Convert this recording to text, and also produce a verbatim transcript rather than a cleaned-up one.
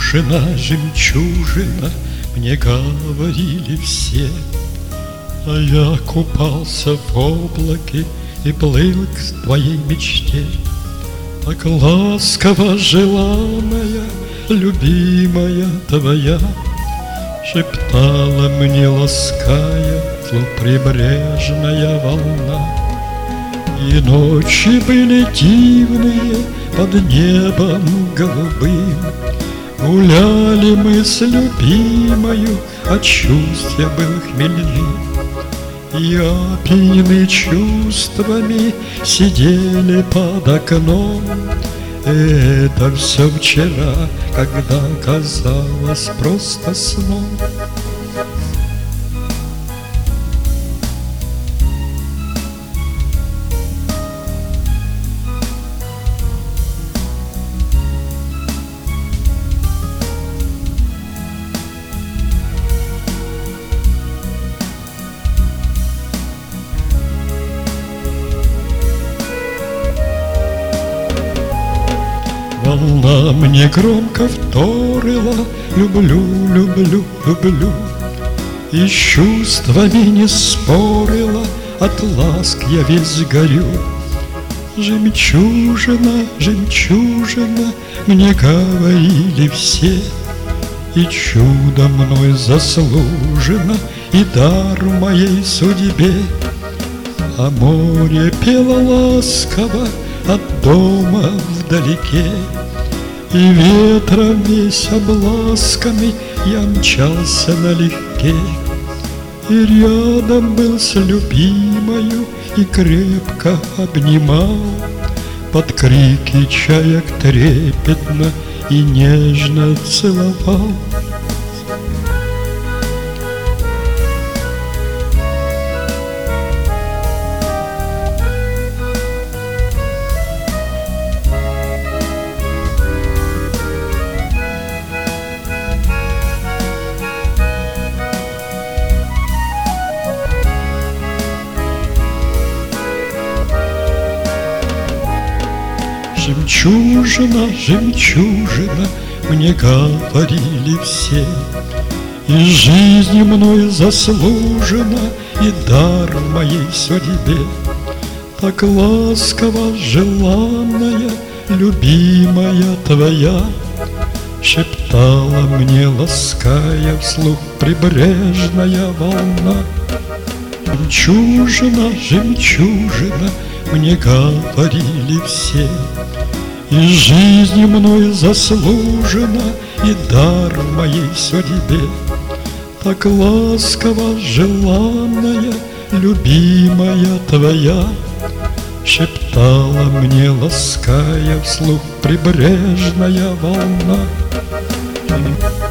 Жемчужина, жемчужина, мне говорили все, а я купался в облаке и плыл к твоей мечте. Так ласково желанная, любимая твоя, шептала мне, лаская, словно прибрежная волна. И ночи были дивные под небом голубым, гуляли мы с любимою, а чувстве был хмельным. И опьянены чувствами сидели под окном. Это все вчера, когда казалось просто сном. Волна мне громко вторила: люблю, люблю, люблю. И с чувствами не спорила, от ласк я весь горю. Жемчужина, жемчужина, мне говорили все, и чудо мной заслужено, и дар моей судьбе. А море пело ласково от дома вдалеке, и ветром весь обласками я мчался налегке. И рядом был с любимою и крепко обнимал, под крики чаек трепетно и нежно целовал. Жемчужина, жемчужина, мне говорили все, и жизнь мною заслужена, и дар моей судьбе. Так ласково желанная, любимая твоя, шептала мне, лаская вслух прибрежная волна. Жемчужина, жемчужина, мне говорили все, и жизнь мною заслужена, и дар моей судьбе. Так ласково желанная, любимая твоя, шептала мне, лаская вслух прибрежная волна.